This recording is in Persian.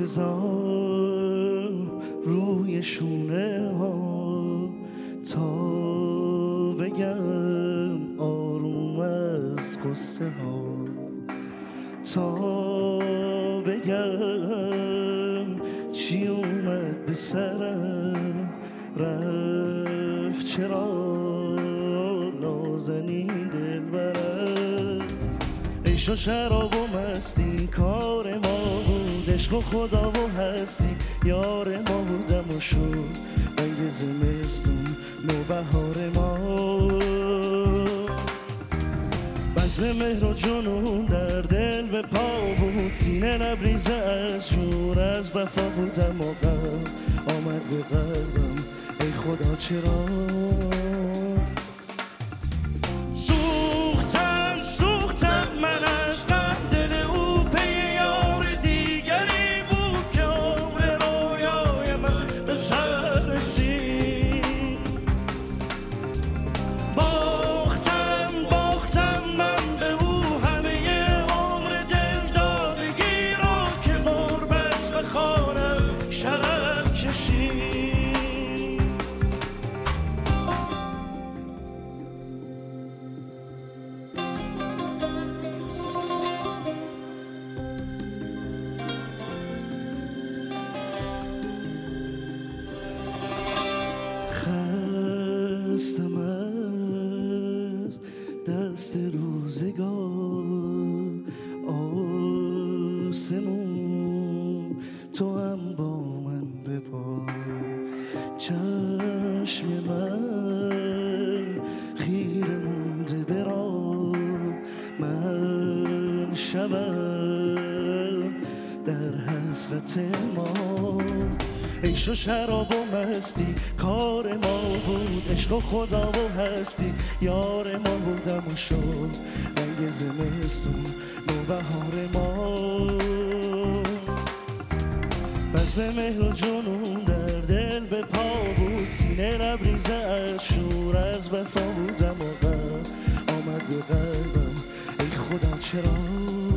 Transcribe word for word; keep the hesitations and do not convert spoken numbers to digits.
بذار روی شونه ها تا بگم آروم از قصه ها، تا بگم چی اومد به سرم رفت چرا نازنین دل برم. عیش و شراب و مستی کار ما بود، عشق و خدا و هستی یار ما بودم و شد رنگ زمستون نو بهار ما. بزم مهر و جنون در دل به پا بود، سینه لبریزه از شور از وفا بودم و غم آمد به قلبم ای خدا چرا. سوختم سوختم من از غم، دل او پی یار دیگری بود که عمر رویای من به سر رسید. باختم باختم من به او همه عمر دل دادگی را که غربت به خانم شرم کشید. خستم از دست روزگار، آسمون تو هم با من ببار. چشم من خیره مونده به راه، من شبم در حسرت ما. عیش و شراب و مستی کار ما بود، عشق و خدا و هستی یار ما بودم و شد رنگ زمستون نو بهار ما. بزم مهر و جنون در دل به پا بود، سینه لبریزه از شور از وفا بودم و غم آمد به قلبم ای خدا چرا.